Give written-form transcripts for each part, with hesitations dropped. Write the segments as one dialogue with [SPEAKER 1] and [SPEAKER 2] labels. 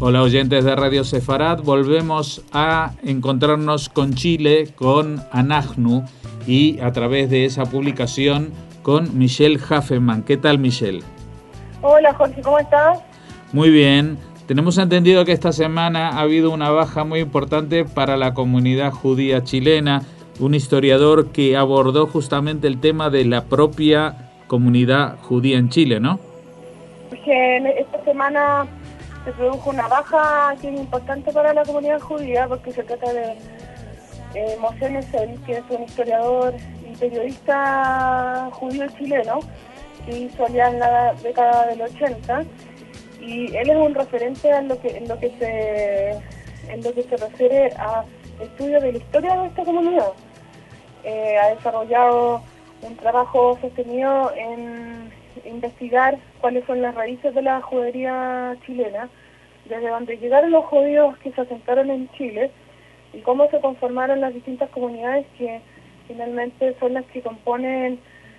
[SPEAKER 1] Hola oyentes de Radio Sefarad, volvemos a encontrarnos con Chile, con Anagnu y a través de esa publicación con Michelle Hafeman. ¿Qué tal, Michelle?
[SPEAKER 2] Hola Jorge, ¿cómo estás?
[SPEAKER 1] Muy bien. Tenemos entendido que esta semana ha habido una baja muy importante para la comunidad judía chilena, un historiador que abordó justamente el tema de la propia comunidad judía en Chile, ¿no?
[SPEAKER 2] Que esta semana se produjo una baja que es importante para la comunidad judía porque se trata de Moshe Nesel, que es un historiador y periodista judío chileno que hizo ya en la década del 80, y él es un referente en lo que se refiere a estudio de la historia de esta comunidad. Ha desarrollado un trabajo sostenido en investigar cuáles son las raíces de la judería chilena, desde donde llegaron los judíos que se asentaron en Chile y cómo se conformaron las distintas comunidades que finalmente son las que componen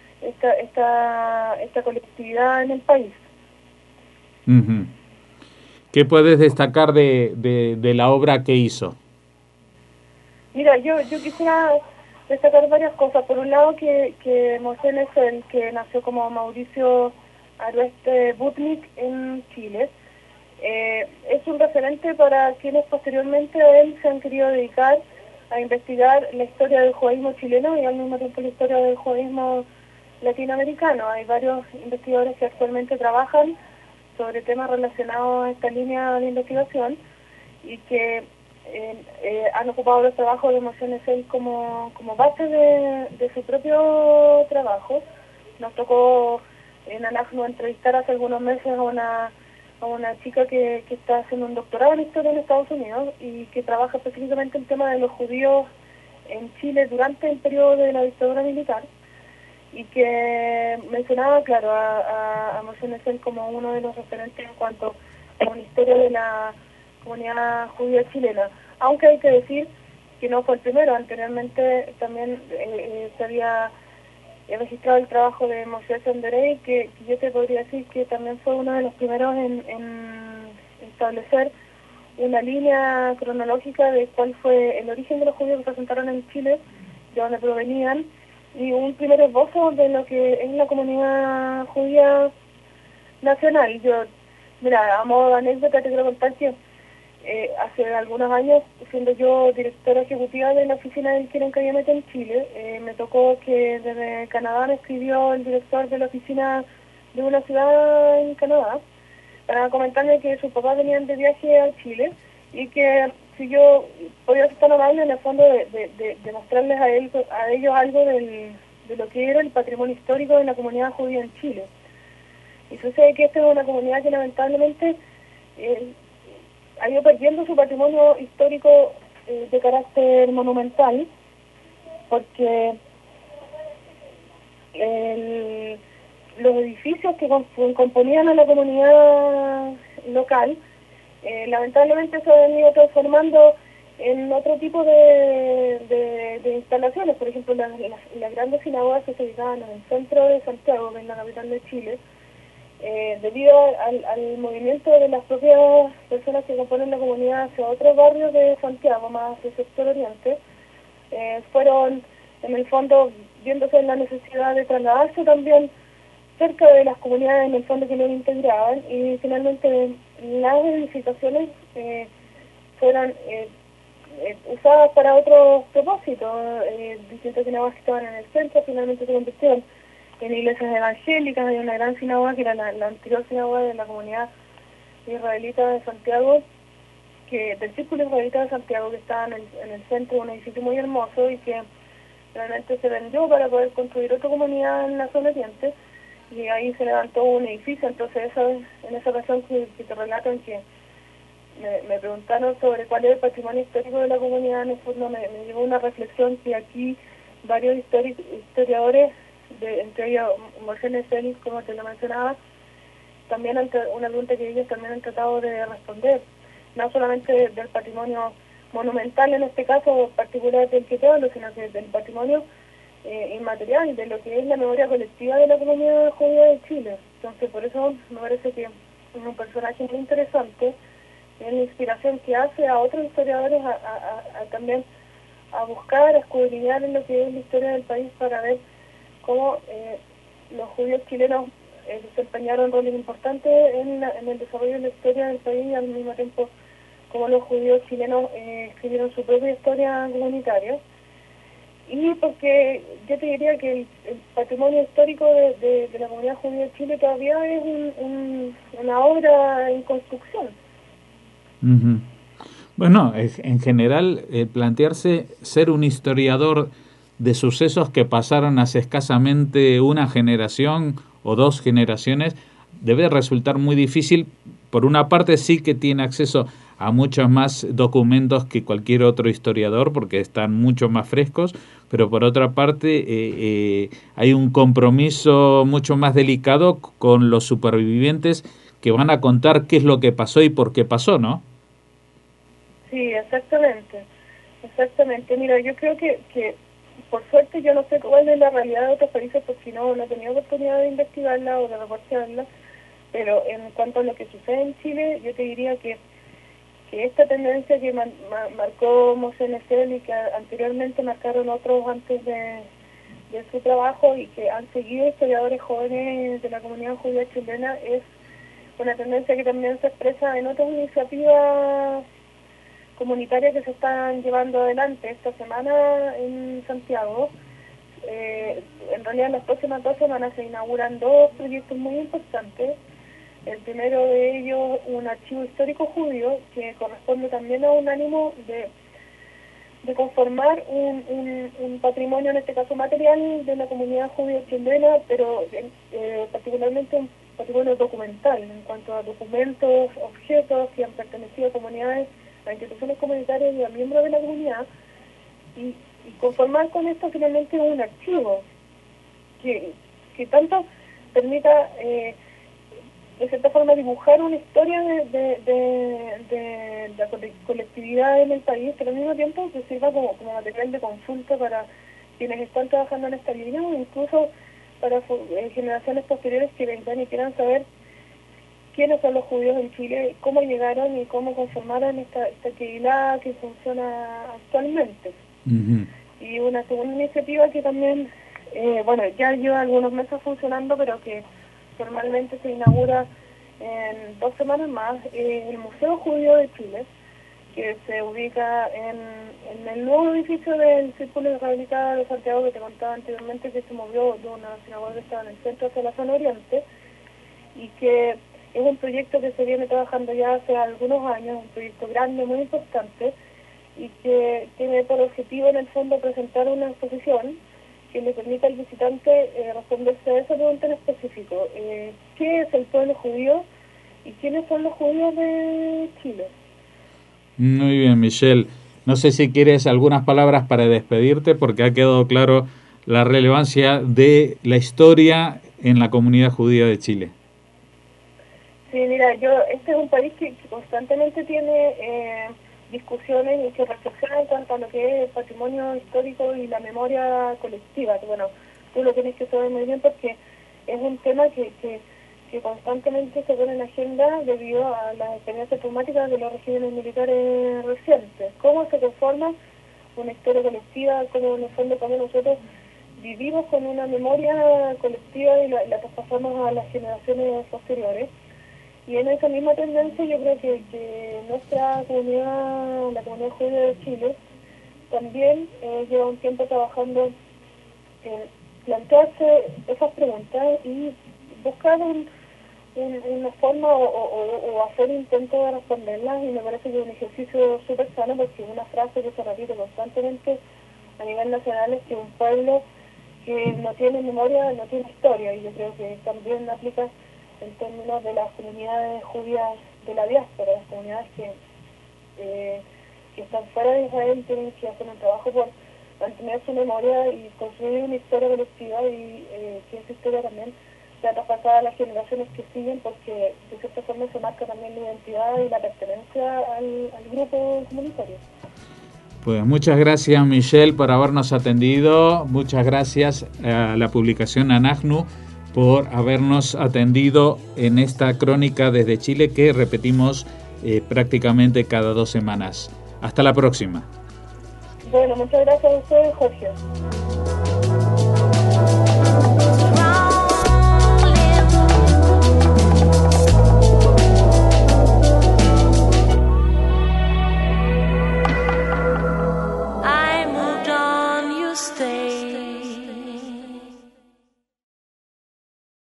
[SPEAKER 2] esta colectividad en el país.
[SPEAKER 1] Uh-huh. ¿Qué puedes destacar de la obra que hizo?
[SPEAKER 2] Mira, yo quisiera destacar varias cosas. Por un lado, que Moshe Nesel, que nació como Mauricio Arueste Butnik en Chile, es un referente para quienes posteriormente a él se han querido dedicar a investigar la historia del judaísmo chileno y al mismo tiempo la historia del judaísmo latinoamericano. Hay varios investigadores que actualmente trabajan sobre temas relacionados a esta línea de investigación y que han ocupado los trabajos de Moshe Nesel como base de su propio trabajo. Nos tocó en Anagnu entrevistar hace algunos meses a una chica que está haciendo un doctorado en historia en Estados Unidos y que trabaja específicamente el tema de los judíos en Chile durante el periodo de la dictadura militar, y que mencionaba, claro, a Moshe Nesel como uno de los referentes en cuanto a una historia de la comunidad judía chilena, aunque hay que decir que no fue el primero. Anteriormente también se había registrado el trabajo de Moshe Senderey, que yo te podría decir que también fue uno de los primeros en establecer una línea cronológica de cuál fue el origen de los judíos que se asentaron en Chile, de dónde provenían, y un primer esbozo de lo que es la comunidad judía nacional. Yo, mira, a modo de anécdota te quiero contar que hace algunos años, siendo yo directora ejecutiva de la oficina del Quieren Cayamete en Chile, me tocó que desde Canadá me escribió el director de la oficina de una ciudad en Canadá para comentarme que sus papás venían de viaje a Chile y que si yo podía ser tan amable en el fondo de mostrarles a ellos algo de lo que era el patrimonio histórico de la comunidad judía en Chile. Y sucede que esta es una comunidad que lamentablemente ha ido perdiendo su patrimonio histórico de carácter monumental, porque los edificios que componían a la comunidad local lamentablemente se han ido transformando en otro tipo de instalaciones. Por ejemplo, las grandes sinagogas que se ubicaban en el centro de Santiago, que es la capital de Chile, debido al movimiento de las propias personas que componen la comunidad hacia otros barrios de Santiago, más hacia el sector oriente, fueron en el fondo viéndose en la necesidad de trasladarse también cerca de las comunidades en el fondo que lo integraban, y finalmente las edificaciones fueron usadas para otros propósitos. Distintas sinagogas que estaban en el centro finalmente se convirtieron en iglesias evangélicas. Hay una gran sinagoga que era la anterior sinagoga de la comunidad israelita de Santiago, del Círculo Israelita de Santiago, que estaba en el centro de un edificio muy hermoso y que realmente se vendió para poder construir otra comunidad en la zona oriente, y ahí se levantó un edificio. Entonces en esa ocasión que te relato, en que me preguntaron sobre cuál es el patrimonio histórico de la comunidad, en el fondo me llevó una reflexión que aquí varios historiadores, entre ellos Moshe Nesel, como te lo mencionaba, también una pregunta que ellos también han tratado de responder, no solamente del patrimonio monumental en este caso particular del que te hablo, sino que del patrimonio inmaterial, de lo que es la memoria colectiva de la comunidad judía de Chile. Entonces por eso me parece que es un personaje muy interesante es la inspiración que hace a otros historiadores a también a buscar, a escudriñar en lo que es la historia del país para ver cómo los judíos chilenos desempeñaron roles importantes en el desarrollo de la historia del país, y al mismo tiempo cómo los judíos chilenos escribieron su propia historia comunitaria. Y porque yo te diría que el patrimonio histórico de la comunidad judía de Chile todavía es una obra en construcción.
[SPEAKER 1] Uh-huh. Bueno, en general, plantearse ser un historiador de sucesos que pasaron hace escasamente una generación o 2 generaciones debe resultar muy difícil. Por una parte sí que tiene acceso a muchos más documentos que cualquier otro historiador porque están mucho más frescos, pero por otra parte hay un compromiso mucho más delicado con los supervivientes que van a contar qué es lo que pasó y por qué pasó, ¿no?
[SPEAKER 2] Sí, exactamente. Mira, yo creo que por suerte yo no sé cuál es la realidad de otros países porque no he tenido oportunidad de investigarla o de reportearla, pero en cuanto a lo que sucede en Chile, yo te diría que esta tendencia que marcó Mosén Essel y que anteriormente marcaron otros antes de su trabajo y que han seguido historiadores jóvenes de la comunidad judía chilena es una tendencia que también se expresa en otras iniciativas comunitarias que se están llevando adelante esta semana en Santiago. En realidad en las próximas 2 semanas se inauguran 2 proyectos muy importantes. El primero de ellos, un archivo histórico judío, que corresponde también a un ánimo de conformar un patrimonio, en este caso material, de la comunidad judía chilena, pero particularmente un patrimonio documental, en cuanto a documentos, objetos que han pertenecido a comunidades, a instituciones comunitarias y a miembros de la comunidad, y conformar con esto finalmente un archivo que tanto permita de cierta forma dibujar una historia de la colectividad en el país, pero al mismo tiempo que sirva como material de consulta para quienes están trabajando en esta línea o incluso para generaciones posteriores que vengan y quieran saber quiénes son los judíos en Chile, cómo llegaron y cómo conformaron esta Kehilá que funciona actualmente. Uh-huh. Y una segunda iniciativa que también, ya lleva algunos meses funcionando, pero que formalmente se inaugura en 2 semanas más, el Museo Judío de Chile, que se ubica en el nuevo edificio del Círculo de Rehabilitación de Santiago que te contaba anteriormente, que se movió de una sinagoga que estaba en el centro hacia la zona oriente, y que es un proyecto que se viene trabajando ya hace algunos años, un proyecto grande, muy importante, y que tiene por objetivo en el fondo presentar una exposición que le permita al visitante responderse a esa pregunta en específico. ¿Qué es el pueblo judío y quiénes son los judíos de Chile?
[SPEAKER 1] Muy bien, Michelle. No sé si quieres algunas palabras para despedirte, porque ha quedado claro la relevancia de la historia en la comunidad judía de Chile.
[SPEAKER 2] Sí, mira, este es un país que constantemente tiene discusiones y que reflexionan en cuanto a lo que es el patrimonio histórico y la memoria colectiva, que bueno, tú lo tienes que saber muy bien porque es un tema que constantemente se pone en la agenda debido a las experiencias traumáticas de los regímenes militares recientes. ¿Cómo se conforma una historia colectiva? ¿Cómo en el fondo cuando nosotros vivimos con una memoria colectiva y la traspasamos a las generaciones posteriores? Y en esa misma tendencia yo creo que nuestra comunidad, la comunidad judía de Chile, también lleva un tiempo trabajando en plantearse esas preguntas y buscar una forma o hacer intentos de responderlas, y me parece que es un ejercicio súper sano porque una frase que se repite constantemente a nivel nacional es que un pueblo que no tiene memoria no tiene historia, y yo creo que también aplica en términos de las comunidades judías de la diáspora, las comunidades que están fuera de Israel tienen que hacer un trabajo por mantener su memoria y construir una historia colectiva y que esa historia también sea traspasada a las generaciones que siguen, porque de cierta forma se marca también la identidad y la pertenencia al grupo comunitario.
[SPEAKER 1] Pues muchas gracias, Michelle, por habernos atendido. Muchas gracias a la publicación Anagnu por habernos atendido en esta crónica desde Chile que, repetimos, prácticamente cada 2 semanas. Hasta la próxima.
[SPEAKER 2] Bueno, muchas gracias a ustedes, Jorge.